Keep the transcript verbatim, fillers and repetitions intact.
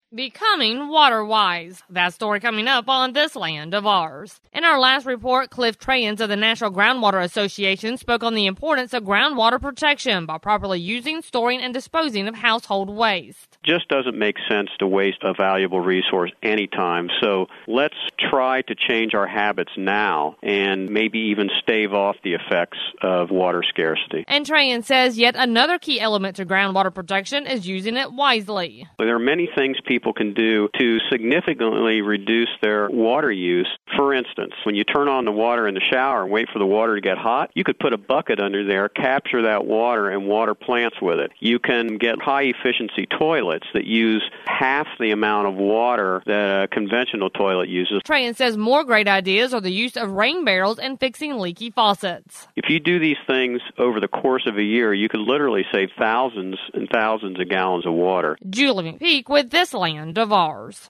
Becoming water-wise. That story coming up on This Land of Ours. In our last report, Cliff Trayens of the National Groundwater Association spoke on the importance of groundwater protection by properly using, storing, and disposing of household waste. Just doesn't make sense to waste a valuable resource anytime. So let's try to change our habits now and maybe even stave off the effects of water scarcity. And Trayens says yet another key element to groundwater protection is using it wisely. There are many things people can do to significantly reduce their water use. For instance, when you turn on the water in the shower and wait for the water to get hot, you could put a bucket under there, capture that water, and water plants with it. You can get high-efficiency toilets that use half the amount of water that a conventional toilet uses. Trayens says more great ideas are the use of rain barrels and fixing leaky faucets. If you do these things over the course of a year, you could literally save thousands and thousands of gallons of water. Julie McPeak with This Land of Ours.